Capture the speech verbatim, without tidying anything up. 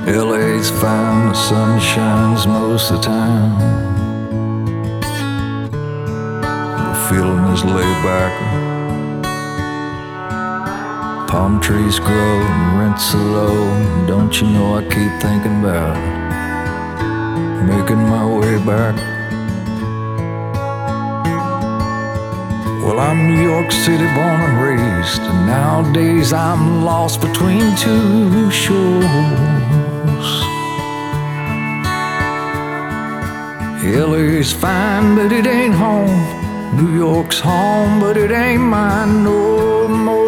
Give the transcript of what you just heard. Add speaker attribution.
Speaker 1: L A's fine, the sun shines most of the time. The feeling is laid back. Palm trees grow and rents are low. Don't you know I keep thinking about making my way back. Well, I'm New York City born and raised, and nowadays I'm lost between two shores. L A's fine, but it ain't home. New York's home, but it ain't mine no more.